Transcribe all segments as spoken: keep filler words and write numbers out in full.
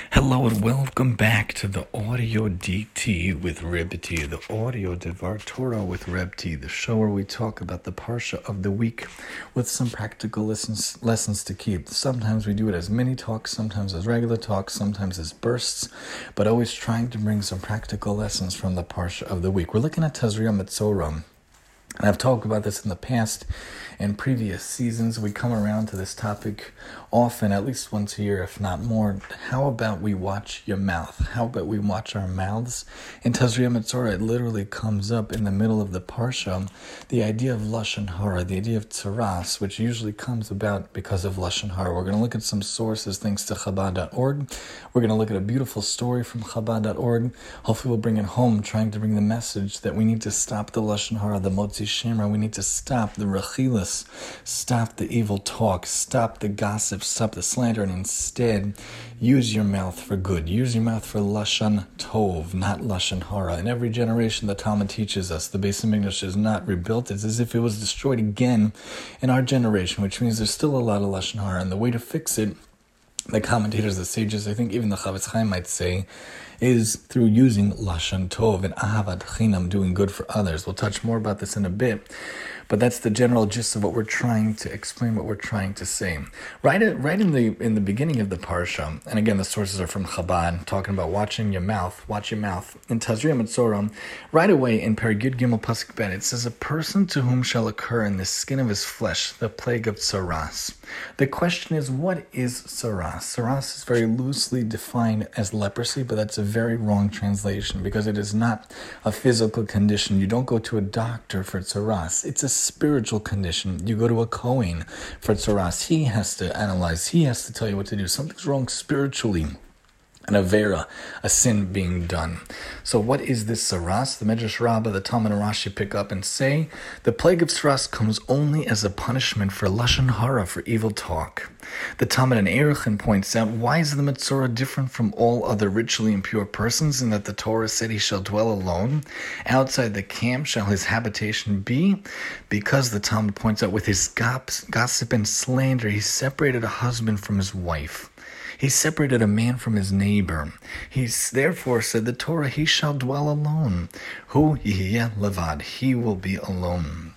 Hello and welcome back to the Audio D T with Reb T, the Audio Devar Torah with Reb T, the show where we talk about the Parsha of the week with some practical lessons lessons to keep. Sometimes we do it as mini talks, sometimes as regular talks, sometimes as bursts, but always trying to bring some practical lessons from the Parsha of the week. We're looking at Tazria Metzora. And I've talked about this in the past, in previous seasons. We come around to this topic often, at least once a year, if not more. How about we watch your mouth? How about we watch our mouths? In Tazria Metzora, it literally comes up in the middle of the Parsha, the idea of Lashon Hara, the idea of Tzaras, which usually comes about because of Lashon Hara. We're going to look at some sources thanks to Chabad dot org. We're going to look at a beautiful story from Chabad dot org. Hopefully we'll bring it home, trying to bring the message that we need to stop the Lashon Hara, the Motzi Shemra. We need to stop the rechilas, stop the evil talk, stop the gossip, stop the slander, and instead use your mouth for good. Use your mouth for Lashon Tov, not Lashon Hara. In every generation, the Talmud teaches us the Beis Hamikdash is not rebuilt. It's as if it was destroyed again in our generation, which means there's still a lot of Lashon Hara. And the way to fix it, the commentators, the sages, I think even the Chavetz Chaim might say, is through using Lashon Tov and Ahavat Chinam, doing good for others. We'll touch more about this in a bit, but that's the general gist of what we're trying to explain, what we're trying to say. Right, at, right in the in the beginning of the Parsha, and again, the sources are from Chabad, talking about watching your mouth, watch your mouth. In Tazria Metzora, right away in Perek Yud Gimel Pasuk Bet, it says, a person to whom shall occur in the skin of his flesh the plague of Tzaras. The question is, what is Tzaras? Tzaras is very loosely defined as leprosy, but that's a very wrong translation because it is not a physical condition. You don't go to a doctor for Tzaras. It's a spiritual condition. You go to a Kohen for Tzaras. He has to analyze. He has to tell you what to do. Something's wrong spiritually. An avera, a sin being done. So what is this Tzaras? The Medrash Rabbah, the Talmud and Rashi pick up and say, the plague of Tzaras comes only as a punishment for Lashon Hara, for evil talk. The Talmud and Erechin points out, why is the Metzora different from all other ritually impure persons in that the Torah said he shall dwell alone? Outside the camp shall his habitation be? Because the Talmud points out, with his gossip and slander, he separated a husband from his wife. He separated a man from his neighbor. He therefore said the Torah, he shall dwell alone. Hu yihiyeh levad, he will be alone.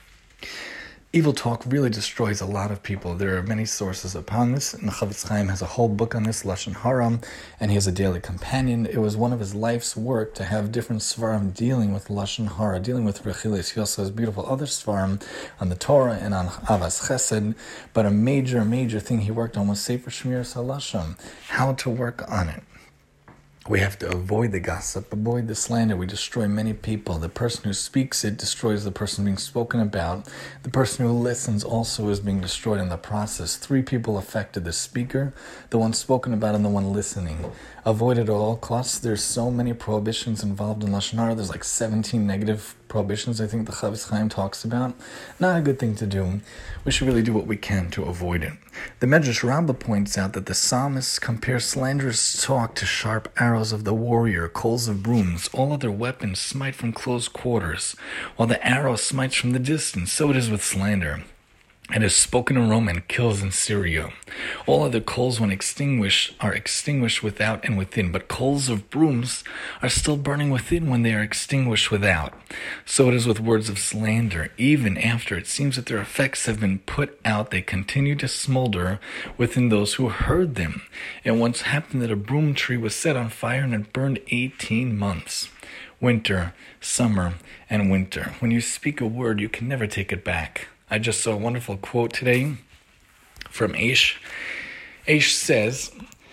Evil talk really destroys a lot of people. There are many sources upon this, and the Chavetz Chaim has a whole book on this, Lashon Hara, and he has a daily companion. It was one of his life's work to have different svarim dealing with Lashon Hara, dealing with rechilas. He also has beautiful other svarim on the Torah and on Avas Chesed, but a major, major thing he worked on was Sefer Shmiras HaLashon, how to work on it. We have to avoid the gossip, avoid the slander. We destroy many people. The person who speaks it destroys the person being spoken about. The person who listens also is being destroyed in the process. Three people affected: the speaker, the one spoken about, and the one listening. Avoid it at all costs. There's so many prohibitions involved in Lashon Hara. There's like seventeen negative prohibitions I think the Chavetz Chaim talks about. Not a good thing to do. We should really do what we can to avoid it. The Medrash Rabbah points out that the psalmist compares slanderous talk to sharp arrows of the warrior, coals of brooms. All other weapons smite from close quarters, while the arrow smites from the distance. So it is with slander. It is spoken in Rome and kills in Syria. All other coals, when extinguished, are extinguished without and within, but coals of brooms are still burning within when they are extinguished without. So it is with words of slander. Even after it seems that their effects have been put out, they continue to smolder within those who heard them. It once happened that a broom tree was set on fire and it burned eighteen months. Winter, summer, and winter. When you speak a word, you can never take it back. I just saw a wonderful quote today from Aish. Aish says,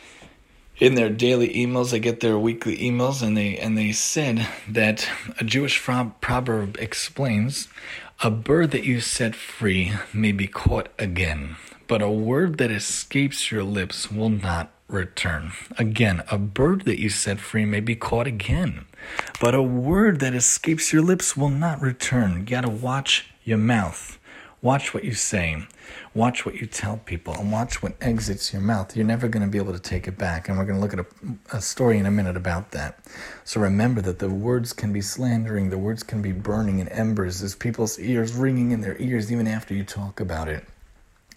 in their daily emails, they get their weekly emails, and they and they said that a Jewish proverb explains, a bird that you set free may be caught again, but a word that escapes your lips will not return. Again, a bird that you set free may be caught again, but a word that escapes your lips will not return. You gotta watch your mouth. Watch what you say, watch what you tell people, and watch what exits your mouth. You're never going to be able to take it back, and we're going to look at a, a story in a minute about that. So remember that the words can be slandering, the words can be burning in embers. There's people's ears ringing in their ears even after you talk about it.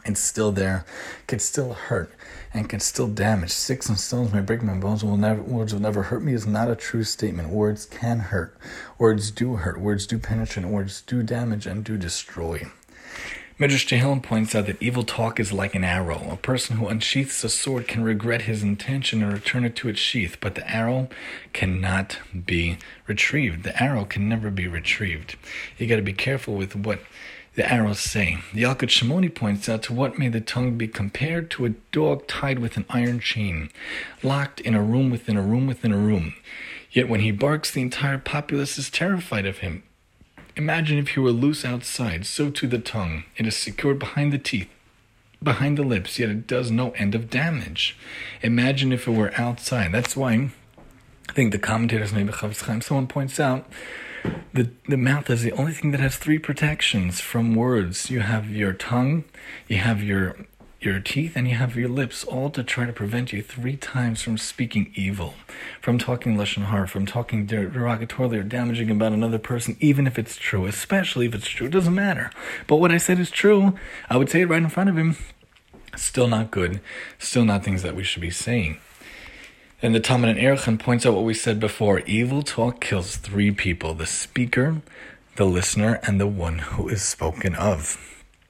It's still there, can still hurt, and can still damage. Sticks and stones may break my bones, will never, words will never hurt me is not a true statement. Words can hurt. Words do hurt. Words do penetrate. Words do damage and do destroy. Midrash Tehillim points out that evil talk is like an arrow. A person who unsheaths a sword can regret his intention and return it to its sheath, but the arrow cannot be retrieved. The arrow can never be retrieved. You got to be careful with what the arrows say. The Yalkut Shimoni points out, to what may the tongue be compared? To a dog tied with an iron chain, locked in a room within a room within a room. Yet when he barks, the entire populace is terrified of him. Imagine if he were loose outside, so too the tongue. It is secured behind the teeth, behind the lips, yet it does no end of damage. Imagine if it were outside. That's why I think the commentators, maybe Chafetz Chaim, someone points out, the, the mouth is the only thing that has three protections from words. You have your tongue, you have your your teeth, and you have your lips, all to try to prevent you three times from speaking evil, from talking lashon hara, from talking derogatorily or damaging about another person, even if it's true, especially if it's true. It doesn't matter. But what I said is true. I would say it right in front of him. Still not good. Still not things that we should be saying. And the Talmud in Erechim points out what we said before. Evil talk kills three people: the speaker, the listener, and the one who is spoken of.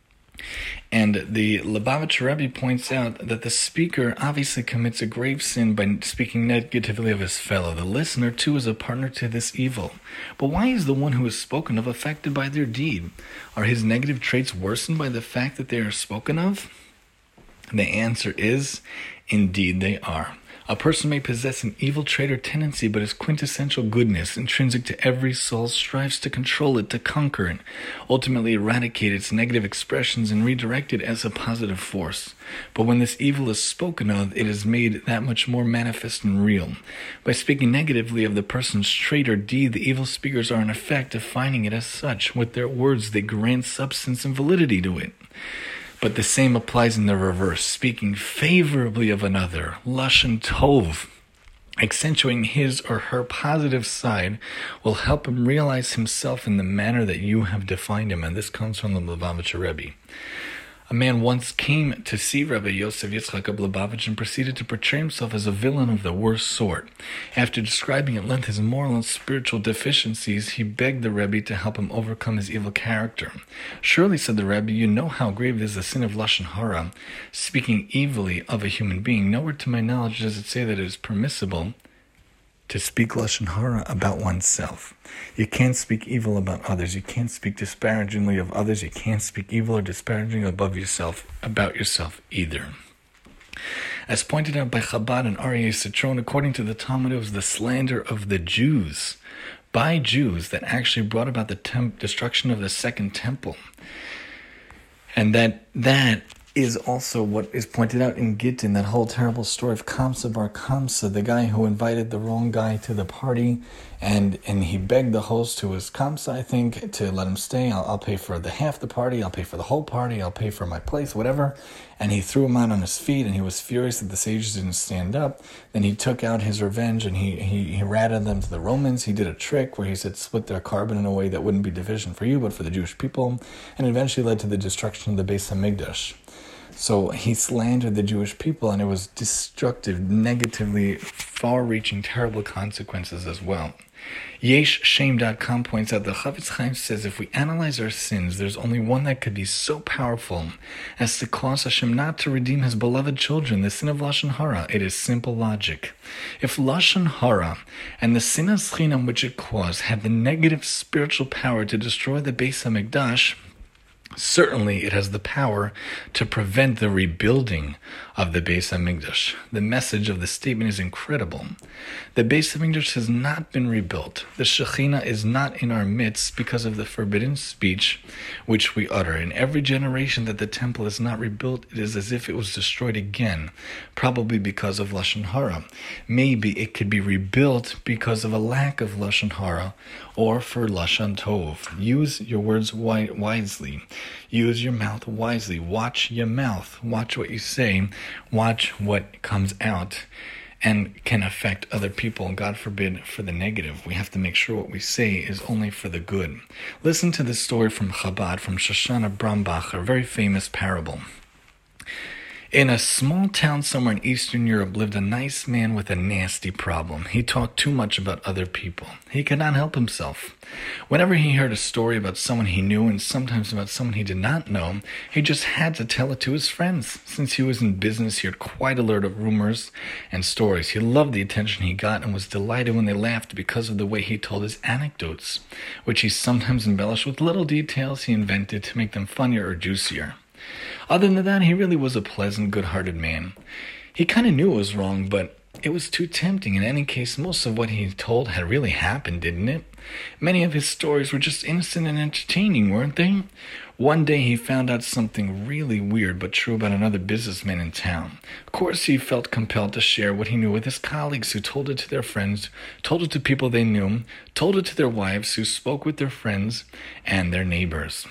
And the Lubavitcher Rebbe points out that the speaker obviously commits a grave sin by speaking negatively of his fellow. The listener, too, is a partner to this evil. But why is the one who is spoken of affected by their deed? Are his negative traits worsened by the fact that they are spoken of? The answer is, indeed they are. A person may possess an evil trait or tendency, but his quintessential goodness, intrinsic to every soul, strives to control it, to conquer it, ultimately eradicate its negative expressions and redirect it as a positive force. But when this evil is spoken of, it is made that much more manifest and real. By speaking negatively of the person's trait or deed, the evil speakers are in effect defining it as such. With their words, they grant substance and validity to it. But the same applies in the reverse. Speaking favorably of another, lashon tov, accentuating his or her positive side, will help him realize himself in the manner that you have defined him. And this comes from the Lubavitcher Rebbe. A man once came to see Rabbi Yosef Yitzchak of Lubavitch and proceeded to portray himself as a villain of the worst sort. After describing at length his moral and spiritual deficiencies, he begged the Rebbe to help him overcome his evil character. Surely, said the Rebbe, you know how grave is the sin of lashon hara, speaking evilly of a human being. Nowhere to my knowledge does it say that it is permissible to speak lashon hara about oneself. You can't speak evil about others. You can't speak disparagingly of others. You can't speak evil or disparaging above yourself, about yourself either. As pointed out by Chabad and Aryeh Citron, according to the Talmud, it was the slander of the Jews by Jews that actually brought about the temp- destruction of the second temple. And that that is also what is pointed out in Gittin, that whole terrible story of Kamsa bar Kamsa, the guy who invited the wrong guy to the party, and and he begged the host, who was Kamsa, I think, to let him stay. I'll, I'll pay for the half the party, I'll pay for the whole party, I'll pay for my place, whatever. And he threw him out on his feet, and he was furious that the sages didn't stand up. Then he took out his revenge, and he, he, he ratted them to the Romans. He did a trick where he said, split their carbon in a way that wouldn't be division for you, but for the Jewish people, and eventually led to the destruction of the Beis HaMikdash. So he slandered the Jewish people, and it was destructive, negatively, far-reaching, terrible consequences as well. Yesh Shame dot com points out that Chafetz Chaim says if we analyze our sins, there's only one that could be so powerful as to cause Hashem not to redeem his beloved children, the sin of lashon hara. It is simple logic. If lashon hara and the sinas chinam which it caused had the negative spiritual power to destroy the Beis HaMikdash, certainly it has the power to prevent the rebuilding of the Beis HaMikdash. The message of the statement is incredible. The Beis HaMikdash has not been rebuilt. The Shekhinah is not in our midst because of the forbidden speech which we utter. In every generation that the temple is not rebuilt, it is as if it was destroyed again, probably because of lashon hara. Maybe it could be rebuilt because of a lack of lashon hara, or for lashon tov. Use your words wi- wisely. Use your mouth wisely. Watch your mouth. Watch what you say. Watch what comes out and can affect other people, God forbid, for the negative. We have to make sure what we say is only for the good. Listen to this story from Chabad, from Shoshana Brambach, a very famous parable. In a small town somewhere in Eastern Europe lived a nice man with a nasty problem. He talked too much about other people. He could not help himself. Whenever he heard a story about someone he knew and sometimes about someone he did not know, he just had to tell it to his friends. Since he was in business, he had quite alert of rumors and stories. He loved the attention he got and was delighted when they laughed because of the way he told his anecdotes, which he sometimes embellished with little details he invented to make them funnier or juicier. Other than that, he really was a pleasant, good-hearted man. He kind of knew it was wrong, but it was too tempting. In any case, most of what he told had really happened, didn't it? Many of his stories were just innocent and entertaining, weren't they? One day he found out something really weird but true about another businessman in town. Of course, he felt compelled to share what he knew with his colleagues, who told it to their friends, told it to people they knew, told it to their wives, who spoke with their friends and their neighbors.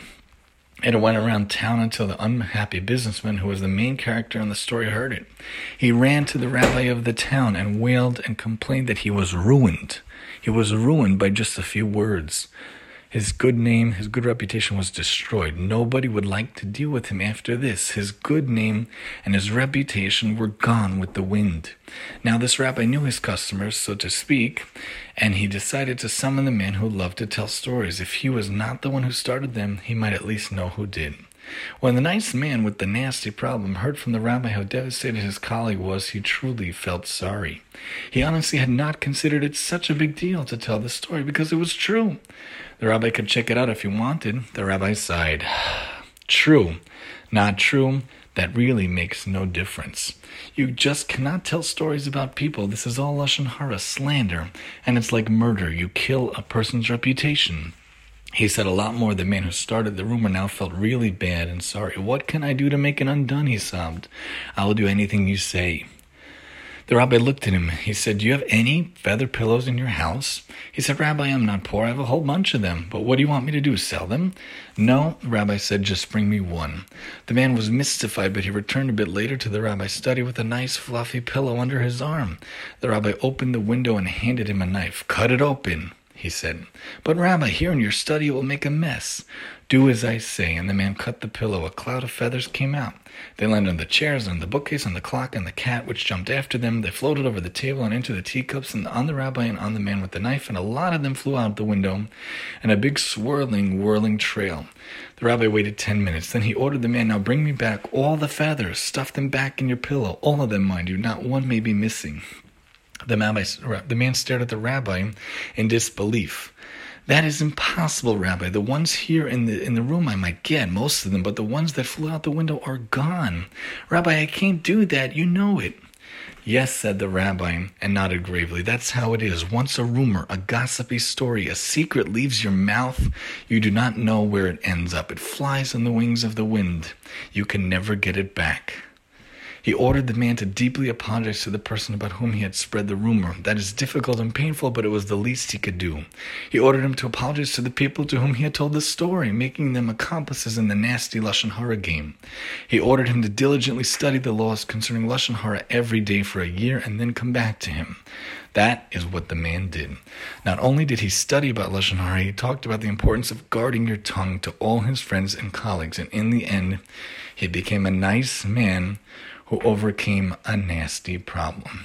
It went around town until the unhappy businessman, who was the main character in the story, heard it. He ran to the rabbi of the town and wailed and complained that he was ruined. He was ruined by just a few words. His good name, his good reputation was destroyed. Nobody would like to deal with him after this. His good name and his reputation were gone with the wind. Now this rabbi knew his customers, so to speak, and he decided to summon the man who loved to tell stories. If he was not the one who started them, he might at least know who did. When the nice man with the nasty problem heard from the rabbi how devastated his colleague was, he truly felt sorry. He honestly had not considered it such a big deal to tell the story because it was true. The rabbi could check it out if he wanted. The rabbi sighed. True. Not true. That really makes no difference. You just cannot tell stories about people. This is all lashon hara, slander, and it's like murder. You kill a person's reputation. He said a lot more. The man who started the rumor now felt really bad and sorry. What can I do to make it undone? He sobbed. I will do anything you say. The rabbi looked at him. He said, do you have any feather pillows in your house? He said, Rabbi, I'm not poor. I have a whole bunch of them. But what do you want me to do, sell them? No, the rabbi said, just bring me one. The man was mystified, but he returned a bit later to the rabbi's study with a nice fluffy pillow under his arm. The rabbi opened the window and handed him a knife. Cut it open, he said. But Rabbi, here in your study it will make a mess. Do as I say. And the man cut the pillow. A cloud of feathers came out. They landed on the chairs, on the bookcase, on the clock, and the cat, which jumped after them. They floated over the table and into the teacups, and on the rabbi and on the man with the knife, and a lot of them flew out the window, and a big swirling, whirling trail. The rabbi waited ten minutes. Then he ordered the man, now bring me back all the feathers. Stuff them back in your pillow. All of them, mind you. Not one may be missing. The, rabbi, the man stared at the rabbi in disbelief. That is impossible, Rabbi. The ones here in the in the room I might get, most of them, but the ones that flew out the window are gone. Rabbi, I can't do that. You know it. Yes, said the rabbi, and nodded gravely. That's how it is. Once a rumor, a gossipy story, a secret leaves your mouth, you do not know where it ends up. It flies on the wings of the wind. You can never get it back. He ordered the man to deeply apologize to the person about whom he had spread the rumor. That is difficult and painful, but it was the least he could do. He ordered him to apologize to the people to whom he had told the story, making them accomplices in the nasty lashon hara game. He ordered him to diligently study the laws concerning lashon hara every day for a year and then come back to him. That is what the man did. Not only did he study about lashon hara, he talked about the importance of guarding your tongue to all his friends and colleagues, and in the end, he became a nice man who overcame a nasty problem.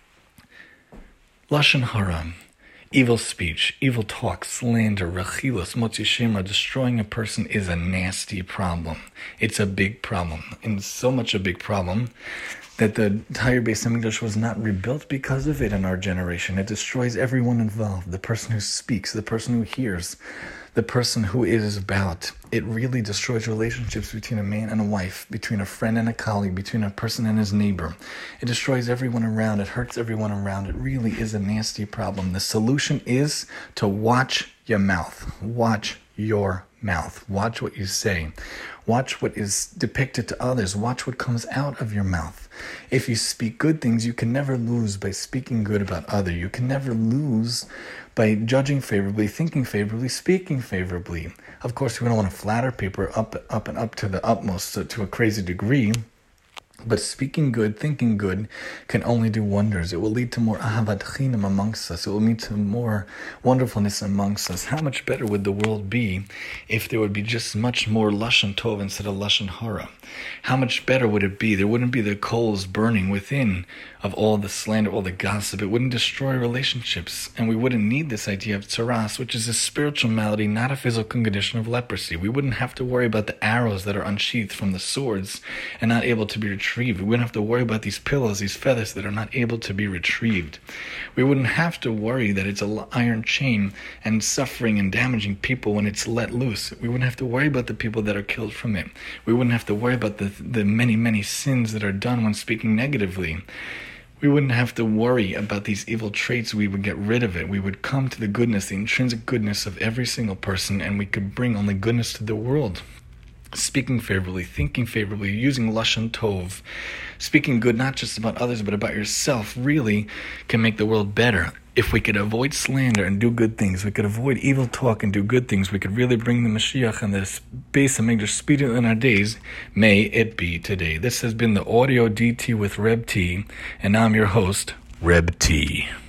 Lashon hara, evil speech, evil talk, slander, rechilas, motzi shema, destroying a person is a nasty problem. It's a big problem, and so much a big problem that the entire Beis Hamikdash was not rebuilt because of it in our generation. It destroys everyone involved, the person who speaks, the person who hears, the person who it is about. It really destroys relationships between a man and a wife, between a friend and a colleague, between a person and his neighbor. It destroys everyone around. It hurts everyone around. It really is a nasty problem. The solution is to watch your mouth. Watch your mouth. Watch what you say. Watch what is depicted to others. Watch what comes out of your mouth. If you speak good things, you can never lose by speaking good about others. You can never lose by judging favorably, thinking favorably, speaking favorably. Of course, we don't want to flatter people up, up and up to the utmost, to, to a crazy degree. But speaking good, thinking good, can only do wonders. It will lead to more ahavat chinam amongst us. It will lead to more wonderfulness amongst us. How much better would the world be if there would be just much more lashon tov instead of lashon hara? How much better would it be? There wouldn't be the coals burning within of all the slander, all the gossip. It wouldn't destroy relationships. And we wouldn't need this idea of tsaras, which is a spiritual malady, not a physical condition of leprosy. We wouldn't have to worry about the arrows that are unsheathed from the swords and not able to be retrieved. We wouldn't have to worry about these pillows, these feathers that are not able to be retrieved. We wouldn't have to worry that it's an iron chain and suffering and damaging people when it's let loose. We wouldn't have to worry about the people that are killed from it. We wouldn't have to worry about the, the many, many sins that are done when speaking negatively. We wouldn't have to worry about these evil traits. We would get rid of it. We would come to the goodness, the intrinsic goodness of every single person, and we could bring only goodness to the world. Speaking favorably, thinking favorably, using lashon tov, speaking good not just about others but about yourself really can make the world better. If we could avoid slander and do good things, we could avoid evil talk and do good things, we could really bring the Mashiach and the Beis HaMikdash speedily in our days. May it be today. This has been the Audio D T with Reb T, and I'm your host, Reb T.